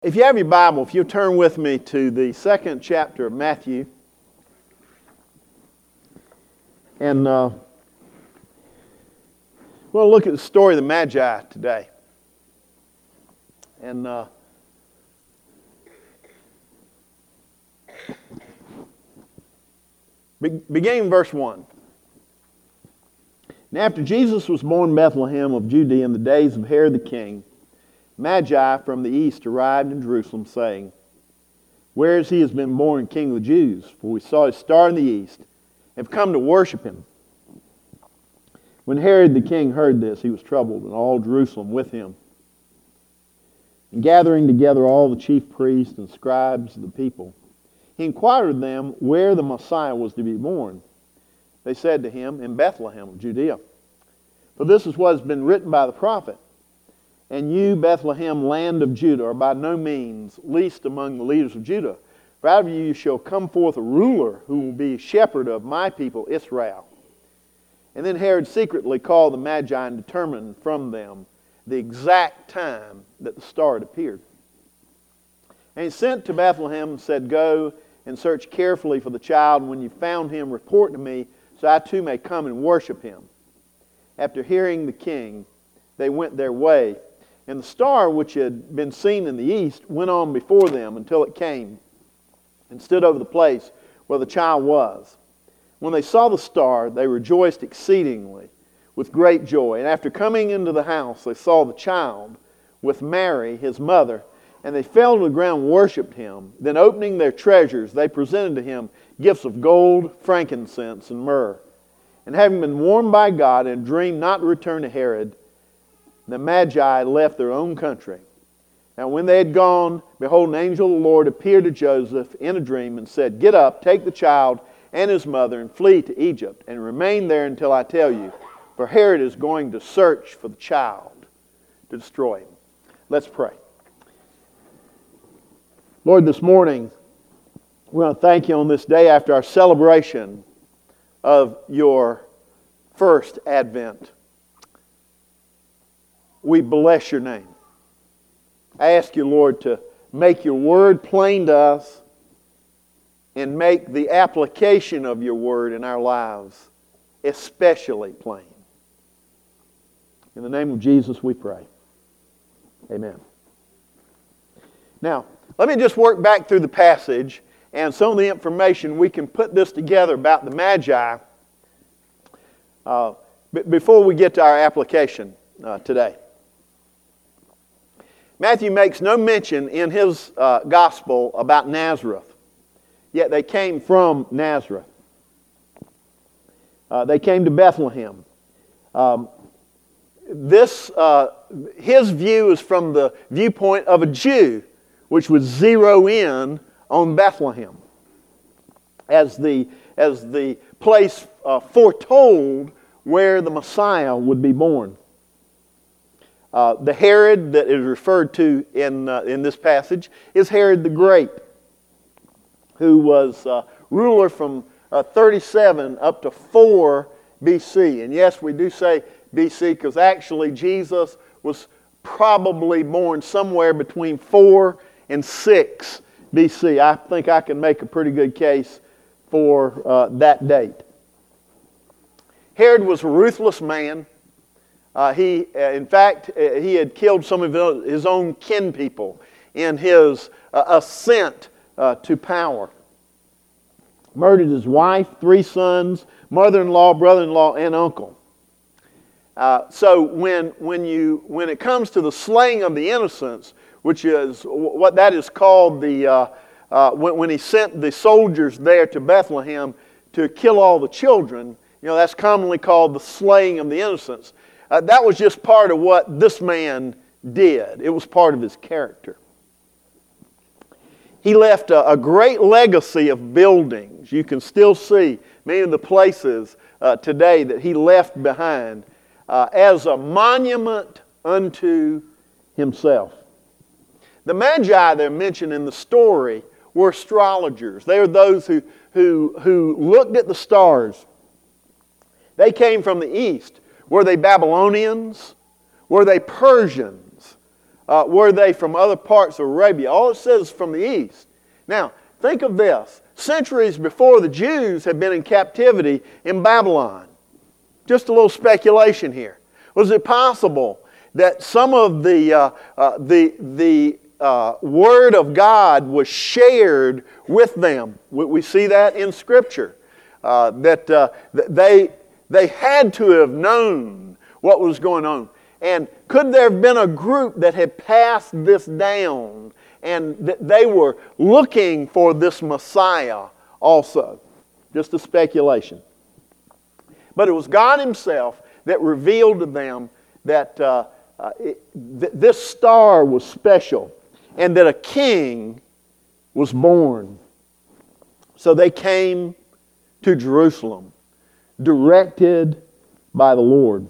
If you have your Bible, if you'll turn with me to the second chapter of Matthew. And we'll look at the story of the Magi today. And beginning in verse 1. And after Jesus was born in Bethlehem of Judea in the days of Herod the king, Magi from the east arrived in Jerusalem, saying, "Where he has been born King of the Jews? For we saw his star in the east, and have come to worship him." When Herod the king heard this, he was troubled, and all Jerusalem with him. And gathering together all the chief priests and scribes of the people, he inquired of them where the Messiah was to be born. They said to him, "In Bethlehem of Judea. For this is what has been written by the prophet. And you, Bethlehem, land of Judah, are by no means least among the leaders of Judah. For out of you shall come forth a ruler who will be shepherd of my people Israel." And then Herod secretly called the Magi and determined from them the exact time that the star had appeared. And he sent to Bethlehem and said, "Go and search carefully for the child, and when you found him, report to me, so I too may come and worship him." After hearing the king, they went their way. And the star which had been seen in the east went on before them until it came and stood over the place where the child was. When they saw the star, they rejoiced exceedingly with great joy. And after coming into the house, they saw the child with Mary, his mother, and they fell to the ground and worshipped him. Then opening their treasures, they presented to him gifts of gold, frankincense, and myrrh. And having been warned by God in a dream not to return to Herod, the Magi left their own country. Now when they had gone, behold, an angel of the Lord appeared to Joseph in a dream and said, "Get up, take the child and his mother and flee to Egypt, and remain there until I tell you, for Herod is going to search for the child to destroy him." Let's pray. Lord, this morning, we want to thank you on this day after our celebration of your first advent. We bless your name. I ask you, Lord, to make your word plain to us and make the application of your word in our lives especially plain. In the name of Jesus we pray. Amen. Now, let me just work back through the passage and some of the information. We can put this together about the Magi before we get to our application today. Matthew makes no mention in his gospel about Nazareth, yet they came from Nazareth. They came to Bethlehem. His view is from the viewpoint of a Jew, which would zero in on Bethlehem as the place foretold where the Messiah would be born. The Herod that is referred to in this passage is Herod the Great, who was ruler from 37 up to 4 BC. And yes, we do say BC because actually Jesus was probably born somewhere between 4 and 6 BC. I think I can make a pretty good case for that date. Herod was a ruthless man. In fact, he had killed some of his own kin people in his ascent to power. Murdered his wife, 3 sons, mother-in-law, brother-in-law, and uncle. So when it comes to the slaying of the innocents, which is what that is called, when he sent the soldiers there to Bethlehem to kill all the children, that's commonly called the slaying of the innocents. That was just part of what this man did. It was part of his character. He left a great legacy of buildings. You can still see many of the places today that he left behind as a monument unto himself. The Magi that are mentioned in the story were astrologers. They were those who looked at the stars. They came from the east. Were they Babylonians? Were they Persians? were they from other parts of Arabia. All it says is from the east. Now, think of this. Centuries before, the Jews had been in captivity in Babylon. Just a little speculation here. Was it possible that some of the Word of God was shared with them? We see that in Scripture. That they had to have known what was going on. And could there have been a group that had passed this down and that they were looking for this Messiah also? Just a speculation. But it was God Himself that revealed to them that this star was special and that a king was born. So they came to Jerusalem, directed by the Lord.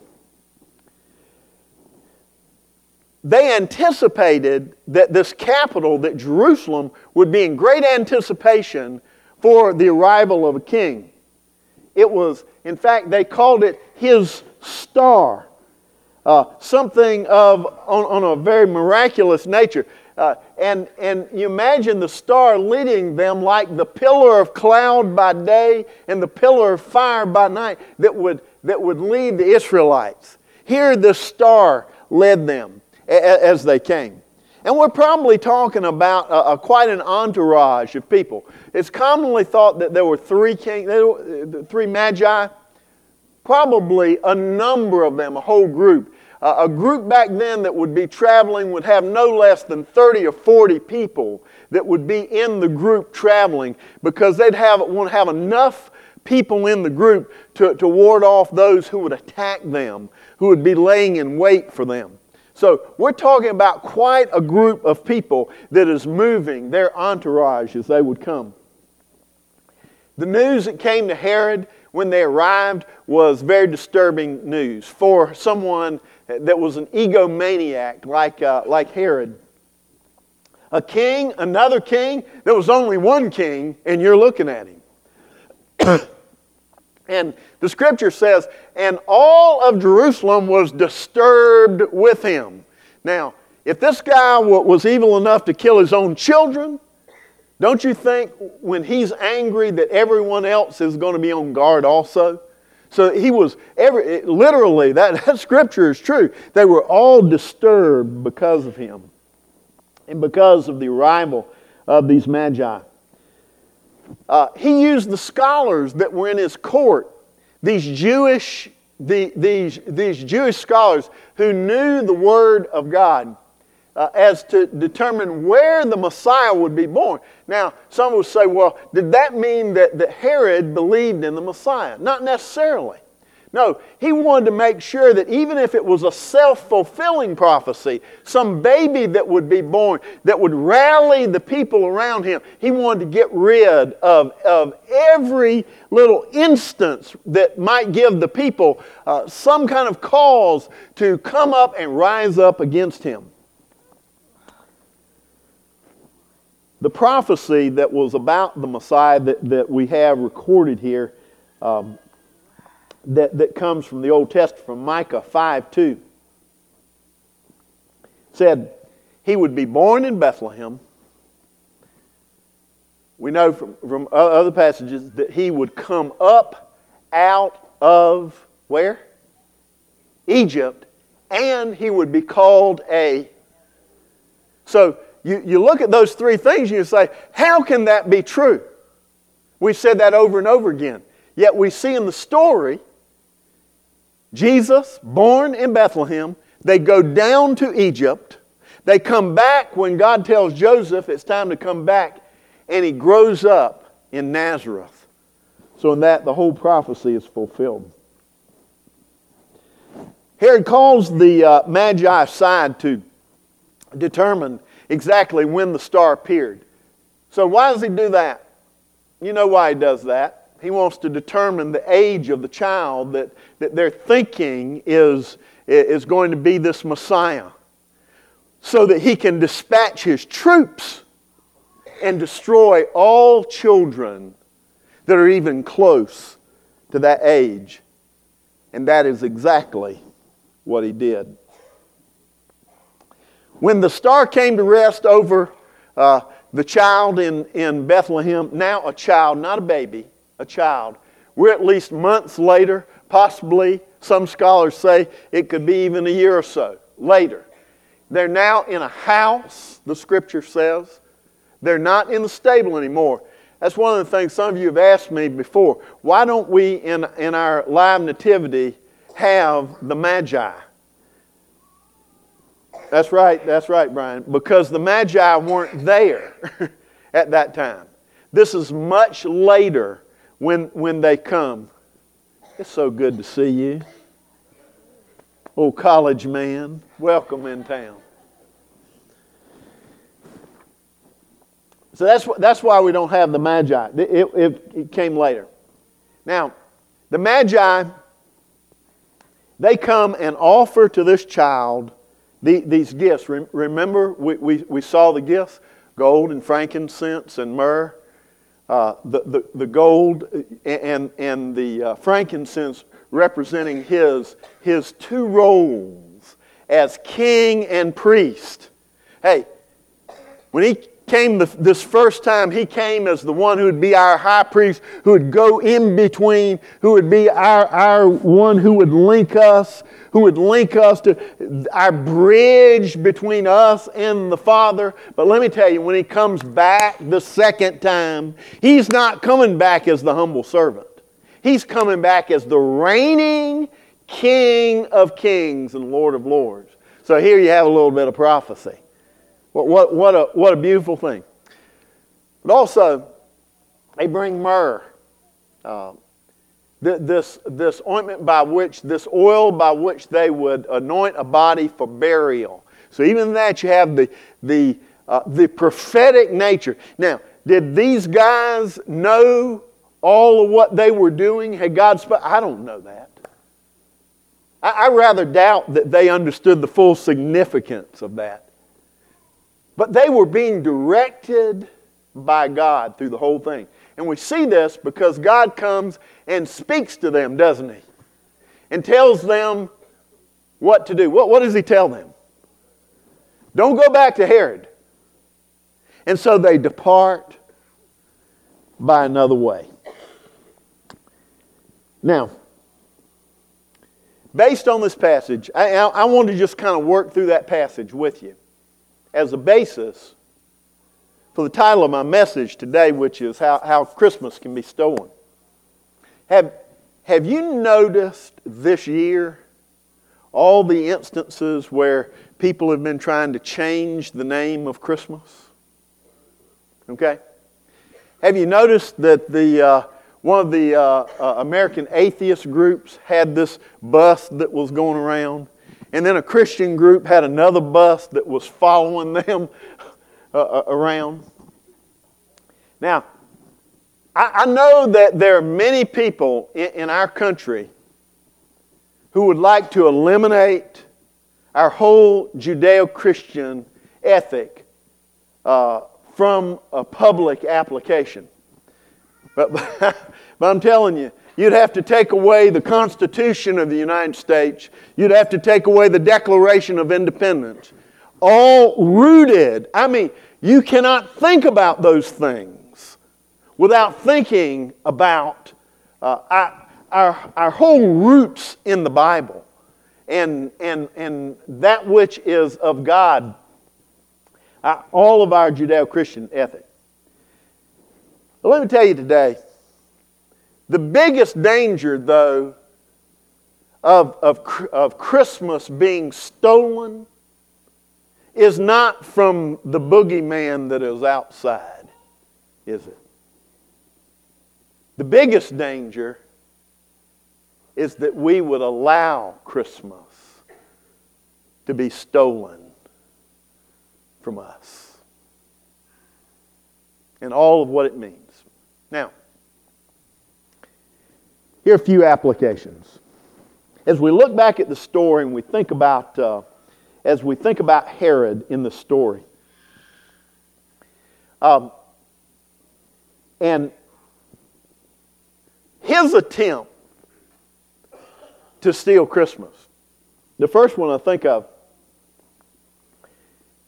They anticipated that this capital, that Jerusalem, would be in great anticipation for the arrival of a king. It was, in fact, they called it His star. Something on a very miraculous nature. And you imagine the star leading them like the pillar of cloud by day and the pillar of fire by night that would lead the Israelites. Here the star led them as they came. And we're probably talking about quite an entourage of people. It's commonly thought that there were three magi, probably a number of them, a whole group. A group back then that would be traveling would have no less than 30 or 40 people that would be in the group traveling, because they'd want to have enough people in the group to ward off those who would attack them, who would be laying in wait for them. So we're talking about quite a group of people that is moving, their entourage as they would come. The news that came to Herod when they arrived was very disturbing news for someone that was an egomaniac like Herod. A king, another king, there was only one king, and you're looking at him. And the Scripture says, and all of Jerusalem was disturbed with him. Now, if this guy was evil enough to kill his own children, don't you think when he's angry that everyone else is going to be on guard also? So he was, literally, that Scripture is true. They were all disturbed because of him and because of the arrival of these magi. He used the scholars that were in his court, these Jewish scholars who knew the Word of God, as to determine where the Messiah would be born. Now, some would say, well, did that mean that Herod believed in the Messiah? Not necessarily. No, he wanted to make sure that even if it was a self-fulfilling prophecy, some baby that would be born, that would rally the people around him, he wanted to get rid of every little instance that might give the people some kind of cause to come up and rise up against him. The prophecy that was about the Messiah that we have recorded here, that comes from the Old Testament, from Micah 5:2, said he would be born in Bethlehem. We know from other passages that he would come up out of where? Egypt, and he would be called a... So you look at those three things and you say, how can that be true? We've said that over and over again. Yet we see in the story, Jesus, born in Bethlehem, they go down to Egypt, they come back when God tells Joseph it's time to come back, and he grows up in Nazareth. So in that, the whole prophecy is fulfilled. Herod calls the Magi aside to determine exactly when the star appeared. So why does he do that? You know why he does that. He wants to determine the age of the child that they're thinking is going to be this Messiah, so that he can dispatch his troops and destroy all children that are even close to that age. And that is exactly what he did. When the star came to rest over the child in Bethlehem, now a child, not a baby, a child. We're at least months later, possibly, some scholars say it could be even a year or so later. They're now in a house, the Scripture says. They're not in the stable anymore. That's one of the things some of you have asked me before. Why don't we, in our live nativity, have the Magi? That's right, Brian. Because the Magi weren't there at that time. This is much later when they come. It's so good to see you. Oh, college man, welcome in town. So that's why we don't have the Magi. It came later. Now, the Magi, they come and offer to this child these gifts. Remember, we saw the gifts? Gold and frankincense and myrrh. The gold and the frankincense representing his two roles as king and priest. Hey, when he came this first time, he came as the one who would be our high priest, who would go in between, who would be our one who would link us to our bridge between us and the Father. But let me tell you, when he comes back the second time, he's not coming back as the humble servant. He's coming back as the reigning King of kings and Lord of lords. So here you have a little bit of prophecy. What a beautiful thing. But also, they bring myrrh. This ointment this oil by which they would anoint a body for burial. So even in that you have the prophetic nature. Now, did these guys know all of what they were doing? Had God spoken? I don't know that. I rather doubt that they understood the full significance of that. But they were being directed by God through the whole thing. And we see this because God comes and speaks to them, doesn't He? And tells them what to do. What does He tell them? Don't go back to Herod. And so they depart by another way. Now, based on this passage, I want to just kind of work through that passage with you as a basis for the title of my message today, which is How Christmas Can Be Stolen. Have you noticed this year all the instances where people have been trying to change the name of Christmas? Okay? Have you noticed that one of the American atheist groups had this bus that was going around, and then a Christian group had another bus that was following them around? Now, I know that there are many people in our country who would like to eliminate our whole Judeo-Christian ethic from a public application. But I'm telling you, you'd have to take away the Constitution of the United States. You'd have to take away the Declaration of Independence. All rooted. I mean, you cannot think about those things without thinking about our whole roots in the Bible and that which is of God, all of our Judeo-Christian ethic. But let me tell you today, the biggest danger, though, of Christmas being stolen is not from the boogeyman that is outside, is it? The biggest danger is that we would allow Christmas to be stolen from us and all of what it means. Now, here are a few applications. As we look back at the story and we think about, Herod in the story, and his attempt to steal Christmas. The first one I think of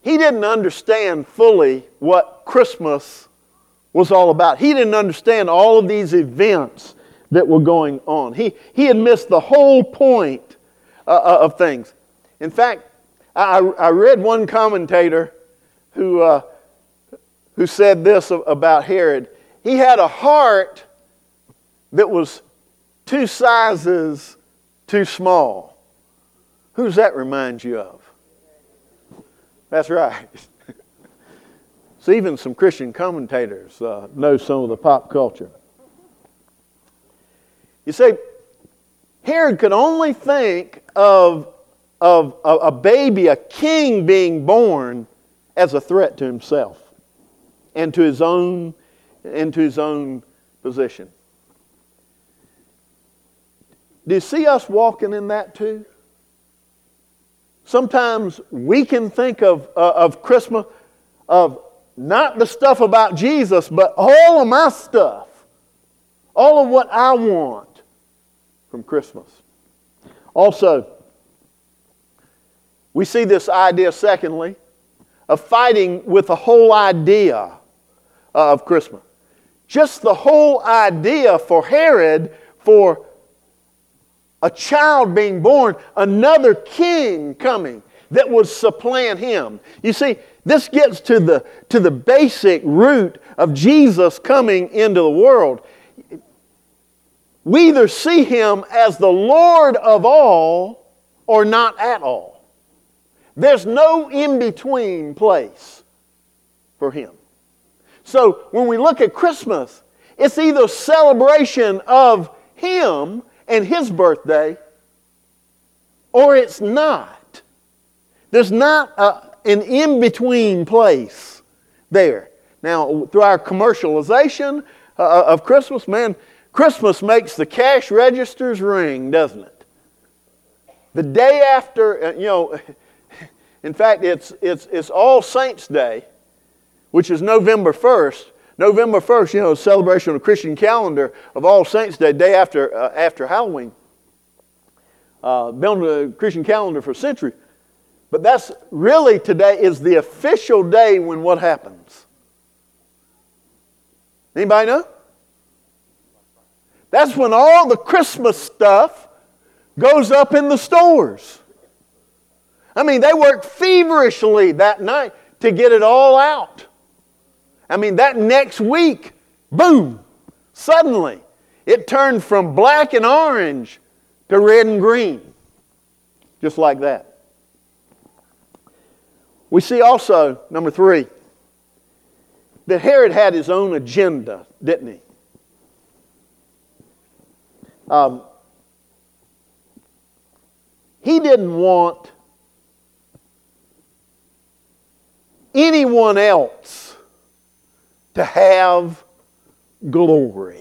he didn't understand fully what Christmas was all about. He didn't understand all of these events that were going on. He had missed the whole point of things. In fact, I read one commentator who said this about Herod. He had a heart that was 2 sizes too small. Who does that remind you of? That's right. So even some Christian commentators know some of the pop culture. You see, Herod could only think of a baby, a king being born as a threat to himself and to his own position. Do you see us walking in that too? Sometimes we can think of Christmas, of not the stuff about Jesus, but all of my stuff. All of what I want from Christmas. Also, we see this idea, secondly, of fighting with the whole idea of Christmas. Just the whole idea for Herod, for a child being born, another king coming that would supplant him. You see, this gets to the basic root of Jesus coming into the world. We either see Him as the Lord of all or not at all. There's no in-between place for Him. So when we look at Christmas, it's either a celebration of Him and His birthday, or it's not. There's not an in-between place there. Now, through our commercialization of Christmas, man, Christmas makes the cash registers ring, doesn't it? The day after, in fact, it's All Saints' Day, which is November 1st. November 1st, celebration of the Christian calendar of All Saints' Day, day after Halloween. Been on the Christian calendar for a century. But that's really today is the official day when what happens? Anybody know? That's when all the Christmas stuff goes up in the stores. I mean, they work feverishly that night to get it all out. I mean, that next week, boom, suddenly it turned from black and orange to red and green. Just like that. We see also, number 3, that Herod had his own agenda, didn't he? He didn't want anyone else to have glory.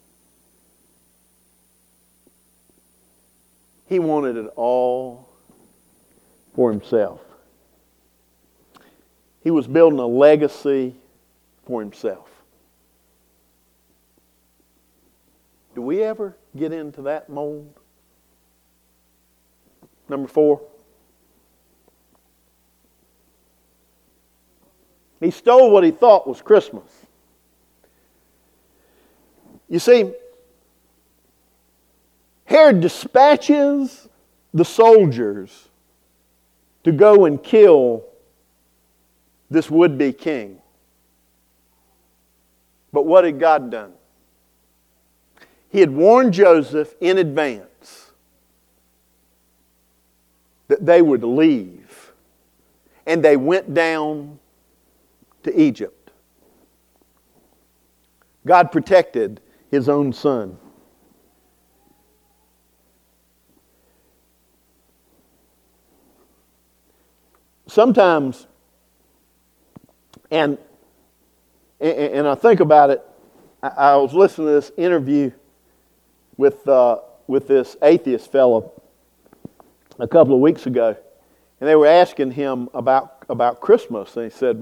He wanted it all for himself. He was building a legacy for himself. Do we ever get into that mold? Number 4. He stole what he thought was Christmas. You see, Herod dispatches the soldiers to go and kill this would-be king. But what had God done? He had warned Joseph in advance that they would leave. And they went down to Egypt. God protected His own son. Sometimes, and I think about it, I was listening to this interview with this atheist fellow a couple of weeks ago, and they were asking him about Christmas, and he said,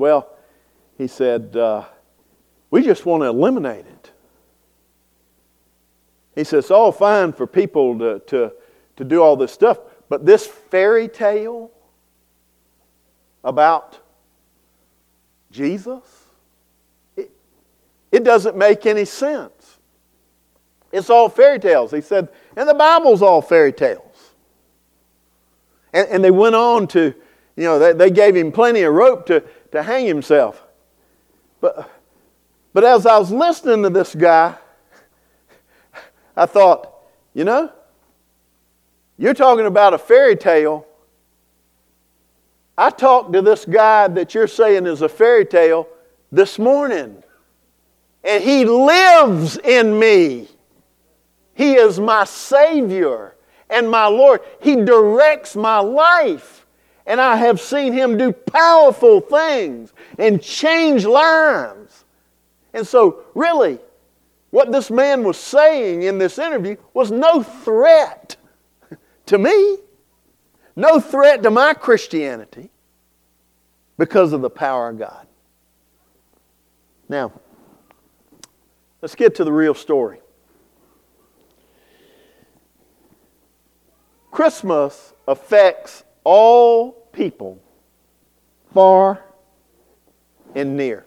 we just want to eliminate it. He said, it's all fine for people to do all this stuff, but this fairy tale about Jesus? It doesn't make any sense. It's all fairy tales. He said, and the Bible's all fairy tales. And they went on to, they gave him plenty of rope to hang himself. But as I was listening to this guy, I thought, you're talking about a fairy tale. I talked to this guy that you're saying is a fairy tale this morning. And he lives in me. He is my Savior and my Lord. He directs my life. And I have seen Him do powerful things and change lives. And so, really, what this man was saying in this interview was no threat to me. No threat to my Christianity because of the power of God. Now, let's get to the real story. Christmas affects all people, far and near.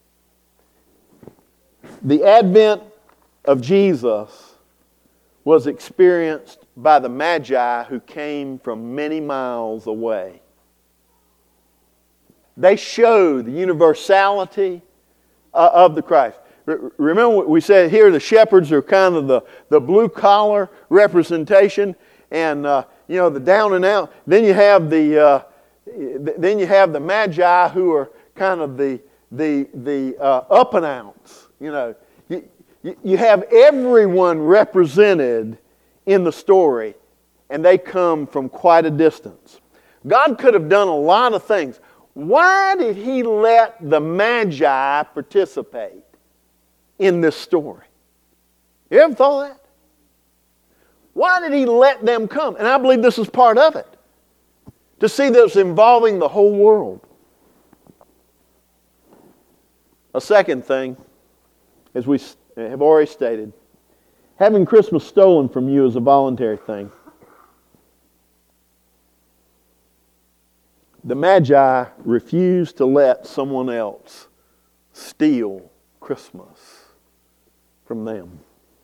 The advent of Jesus was experienced by the Magi who came from many miles away. They show the universality of the Christ. Remember what we said here, the shepherds are kind of the blue-collar representation, and the down and out. Then you have the Magi who are kind of the up and outs. You have everyone represented in the story, and they come from quite a distance. God could have done a lot of things. Why did He let the Magi participate in this story? You ever thought of that? Why did He let them come? And I believe this is part of it. To see that it's involving the whole world. A second thing, as we have already stated, having Christmas stolen from you is a voluntary thing. The Magi refused to let someone else steal Christmas from them.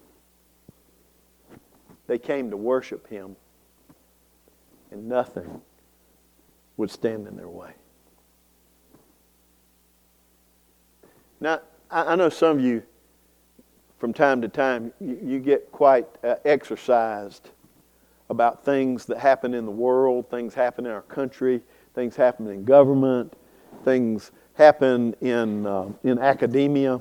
They came to worship Him, and nothing would stand in their way. Now, I know some of you, from time to time, you get quite exercised about things that happen in the world, things happen in our country, things happen in government, things happen in academia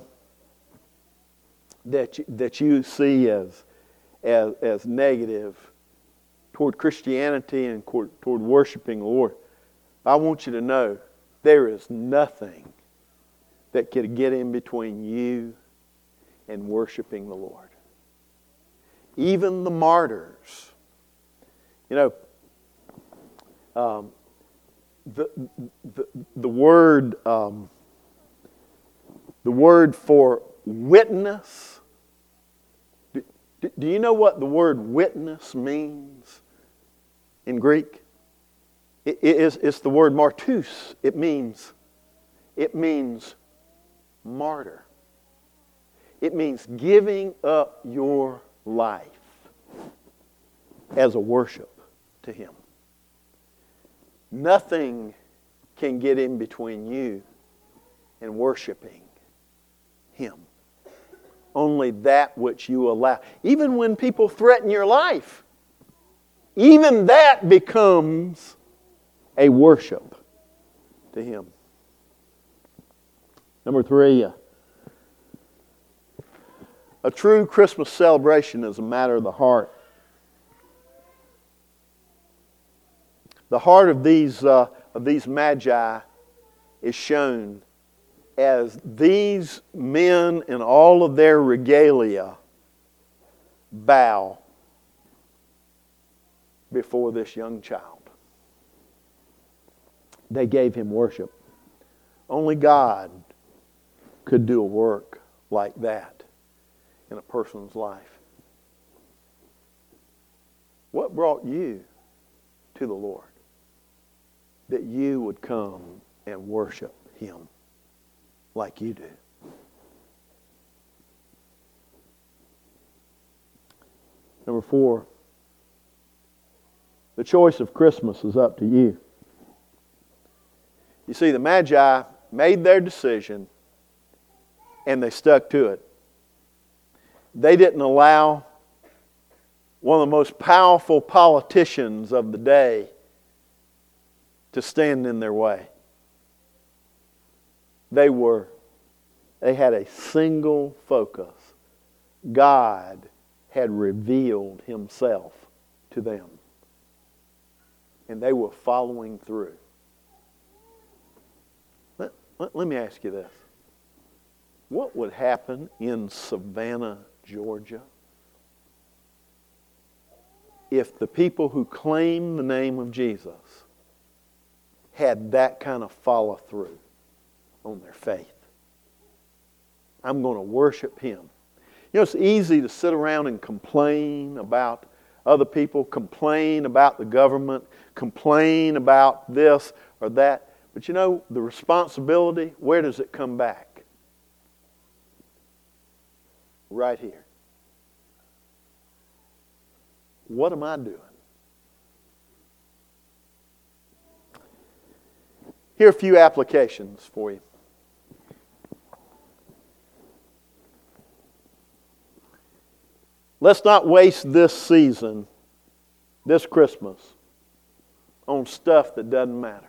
that you see as negative toward Christianity and toward worshiping the Lord. I want you to know there is nothing that could get in between you and worshiping the Lord. Even the martyrs. The word for witness. Do you know what the word witness means in Greek? It's the word martus. It means martyr. It means giving up your life as a worship to Him. Nothing can get in between you and worshiping Him. Only that which you allow. Even when people threaten your life, even that becomes a worship to Him. Number 3, a true Christmas celebration is a matter of the heart. The heart of these Magi is shown as these men in all of their regalia bow before this young child. They gave Him worship. Only God could do a work like that in a person's life. What brought you to the Lord? That you would come and worship Him. like you do. Number 4, the choice of Christmas is up to you. You see, the Magi made their decision and they stuck to it. They didn't allow one of the most powerful politicians of the day to stand in their way. They had a single focus. God had revealed Himself to them. And they were following through. Let me ask you this. What would happen in Savannah, Georgia, if the people who claim the name of Jesus had that kind of follow through on their faith? I'm going to worship Him. You know, it's easy to sit around and complain about other people, complain about the government, complain about this or that. But you know, the responsibility, where does it come back? Right here. What am I doing? Here are a few applications for you. Let's not waste this season, this Christmas, on stuff that doesn't matter.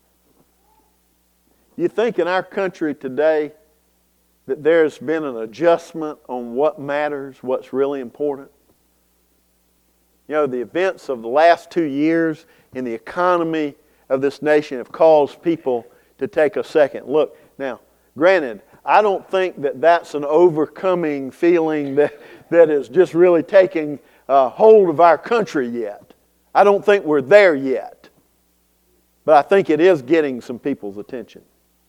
You think in our country today that there's been an adjustment on what matters, what's really important? You know, the events of the last 2 years in the economy of this nation have caused people to take a second look. Now, granted, I don't think that that's an overcoming feeling that is just really taking hold of our country yet. I don't think we're there yet. But I think it is getting some people's attention.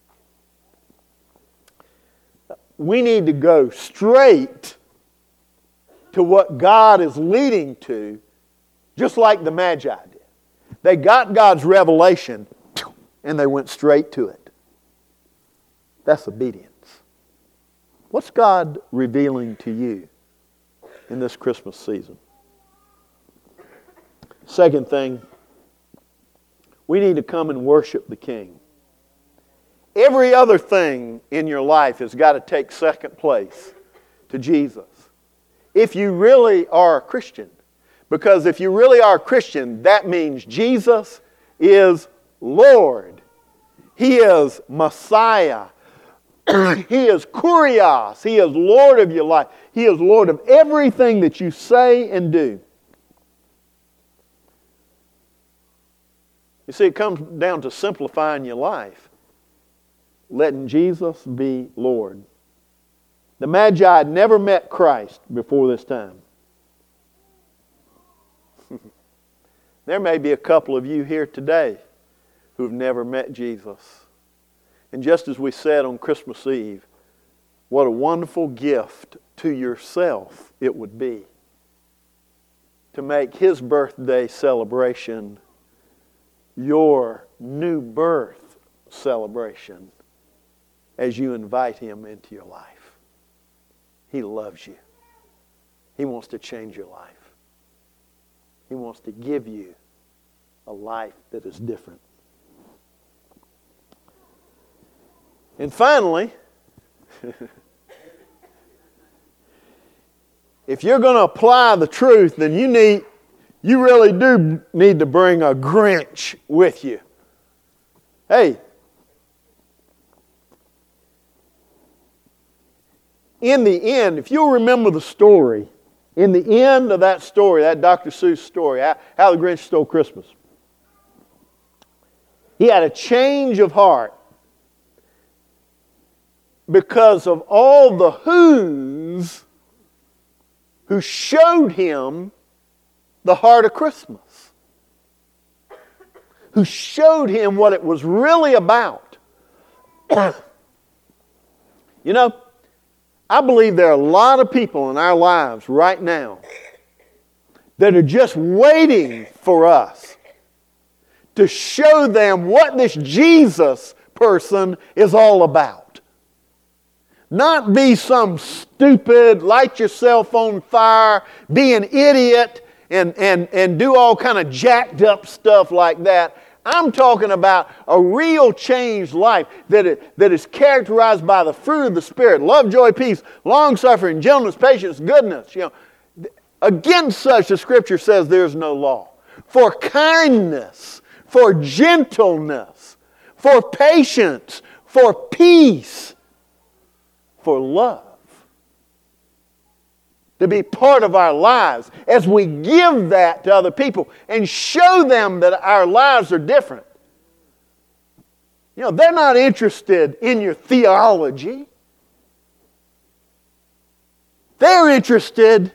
We need to go straight to what God is leading to, just like the Magi did. They got God's revelation and they went straight to it. That's obedience. What's God revealing to you in this Christmas season? Second thing, we need to come and worship the King. Every other thing in your life has got to take second place to Jesus. If you really are a Christian. Because if you really are a Christian, that means Jesus is Lord. He is Messiah. He is Kurios. He is Lord of your life. He is Lord of everything that you say and do. You see, it comes down to simplifying your life. Letting Jesus be Lord. The Magi had never met Christ before this time. There may be a couple of you here today who've never met Jesus. And just as we said on Christmas Eve, what a wonderful gift to yourself it would be to make His birthday celebration your new birth celebration as you invite Him into your life. He loves you. He wants to change your life. He wants to give you a life that is different. And finally, if you're going to apply the truth, then you really do need to bring a Grinch with you. Hey, in the end, if you'll remember the story, in the end of that story, that Dr. Seuss story, How the Grinch Stole Christmas, he had a change of heart because of all the who's who showed him the heart of Christmas, who showed him what it was really about. You know, I believe there are a lot of people in our lives right now that are just waiting for us to show them what this Jesus person is all about. Not be some stupid, light yourself on fire, be an idiot, and do all kind of jacked up stuff like that. I'm talking about a real changed life that is characterized by the fruit of the Spirit: love, joy, peace, long-suffering, gentleness, patience, goodness. Against such the Scripture says there is no law. For kindness, for gentleness, for patience, for peace, for love, to be part of our lives as we give that to other people and show them that our lives are different. They're not interested in your theology. They're interested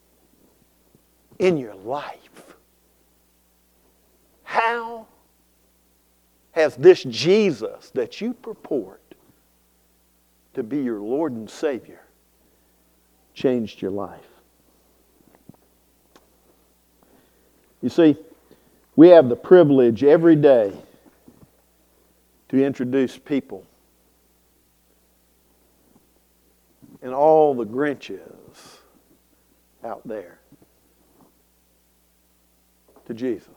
in your life. How has this Jesus that you purport to be your Lord and Savior changed your life? You see, we have the privilege every day to introduce people and all the Grinches out there to Jesus.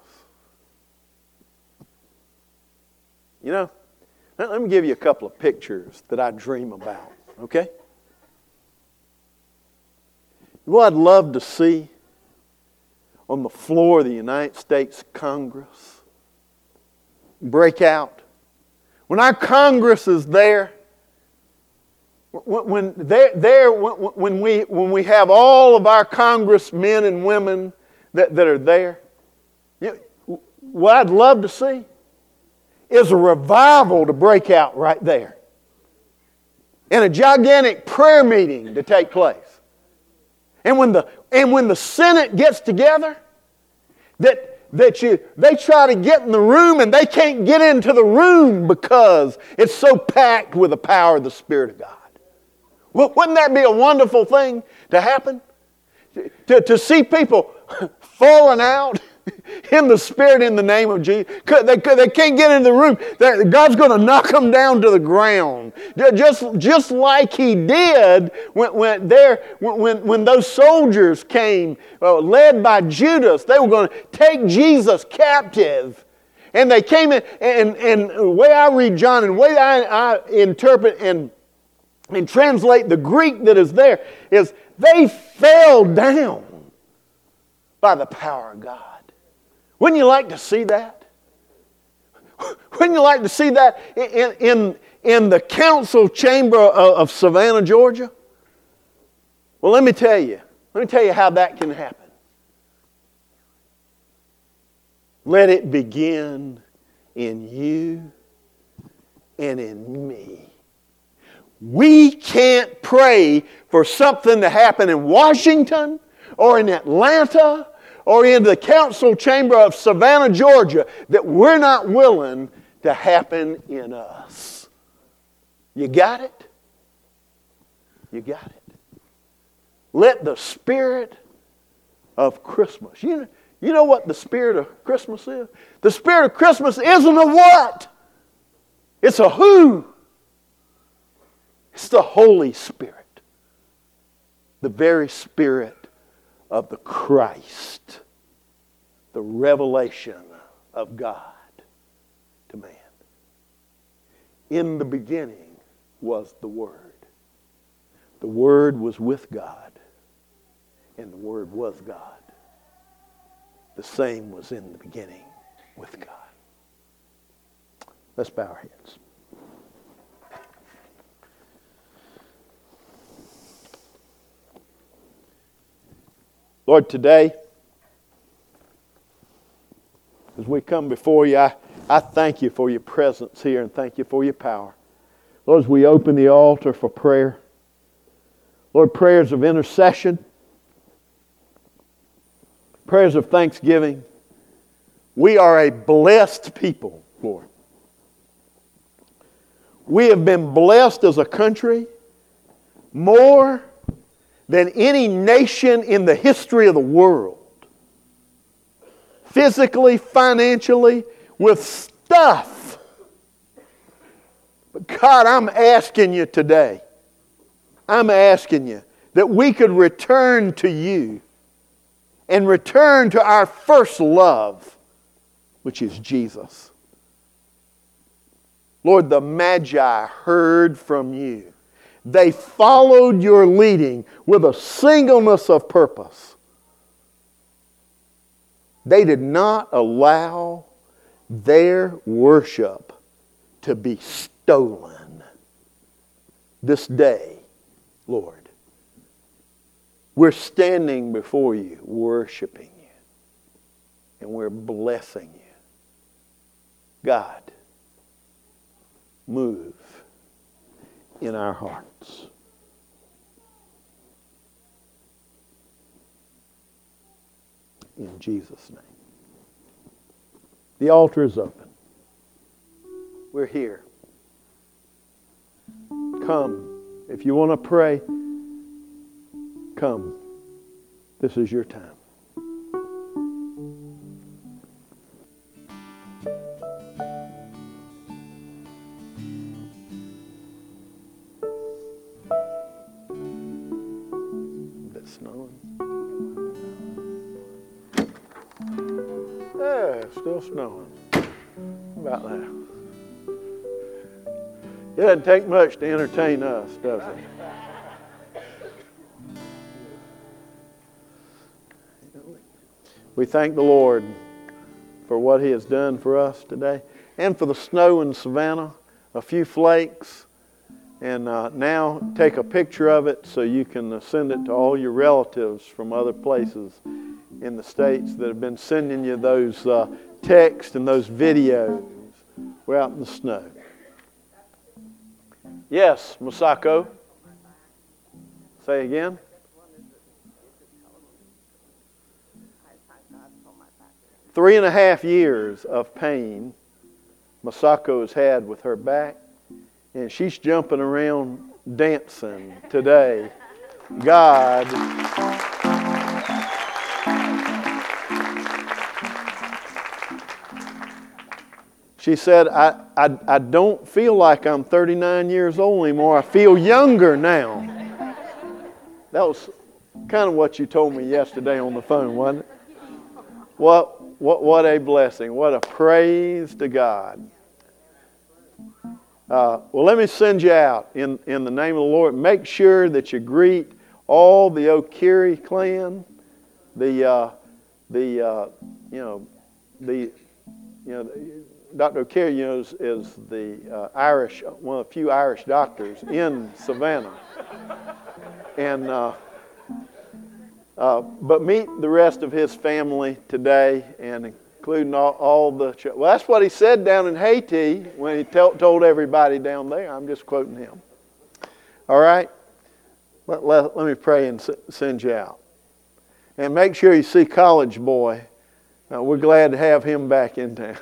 Let me give you a couple of pictures that I dream about, okay? What I'd love to see on the floor of the United States Congress break out. When our Congress is there, when we have all of our congressmen and women that are there, what I'd love to see is a revival to break out right there. And a gigantic prayer meeting to take place. And when the Senate gets together, they try to get in the room and they can't get into the room because it's so packed with the power of the Spirit of God. Wouldn't that be a wonderful thing to happen? To see people falling out in the Spirit in the name of Jesus. They can't get into the room. God's going to knock them down to the ground. Just like He did when those soldiers came, led by Judas. They were going to take Jesus captive. And they came in, and the way I read John, and the way I interpret and translate the Greek that is there, is they fell down by the power of God. Wouldn't you like to see that? Wouldn't you like to see that in the council chamber of Savannah, Georgia? Well, let me tell you how that can happen. Let it begin in you and in me. We can't pray for something to happen in Washington or in Atlanta or in the council chamber of Savannah, Georgia, that we're not willing to happen in us. You got it? You got it. Let the spirit of Christmas. You know what the spirit of Christmas is? The spirit of Christmas isn't a what? It's a who. It's the Holy Spirit. The very Spirit of the Christ, the revelation of God to man. In the beginning was the Word. The Word was with God, and the Word was God. The same was in the beginning with God. Let's bow our heads. Lord, today, as we come before you, I thank you for your presence here and thank you for your power. Lord, as we open the altar for prayer, Lord, prayers of intercession, prayers of thanksgiving, we are a blessed people, Lord. We have been blessed as a country more than any nation in the history of the world. Physically, financially, with stuff. But God, I'm asking you today, I'm asking you that we could return to you and return to our first love, which is Jesus. Lord, the Magi heard from you. They followed your leading with a singleness of purpose. They did not allow their worship to be stolen. This day, Lord, we're standing before you, worshiping you, and we're blessing you. God, move in our hearts. In Jesus' name. The altar is open. We're here. Come. If you want to pray, come. This is your time. It's snowing. Yeah, it's still snowing. About that. It doesn't take much to entertain us, does it? We thank the Lord for what He has done for us today and for the snow in Savannah, a few flakes. And now take a picture of it so you can send it to all your relatives from other places in the States that have been sending you those texts and those videos. We're out in the snow. Yes, Masako. Say again. 3.5 years of pain Masako has had with her back, and she's jumping around dancing today. God. She said, I don't feel like I'm 39 years old anymore. I feel younger now. That was kind of what you told me yesterday on the phone, wasn't it? What a blessing. What a praise to God. Well, let me send you out in the name of the Lord. Make sure that you greet all the O'Keefe clan, Dr. O'Keefe, is the Irish, one of the few Irish doctors in Savannah, and but meet the rest of his family today, and including all the. Well, that's what he said down in Haiti when he told everybody down there. I'm just quoting him. All right, let me pray and send you out, and make sure you see College Boy. We're glad to have him back in town.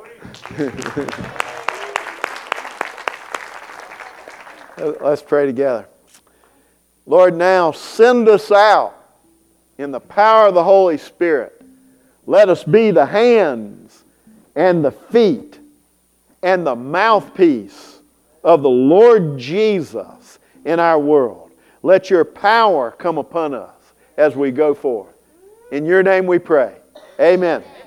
Let's pray together. Lord, now send us out in the power of the Holy Spirit. Let us be the hands and the feet and the mouthpiece of the Lord Jesus in our world. Let your power come upon us as we go forth. In your name we pray. Amen.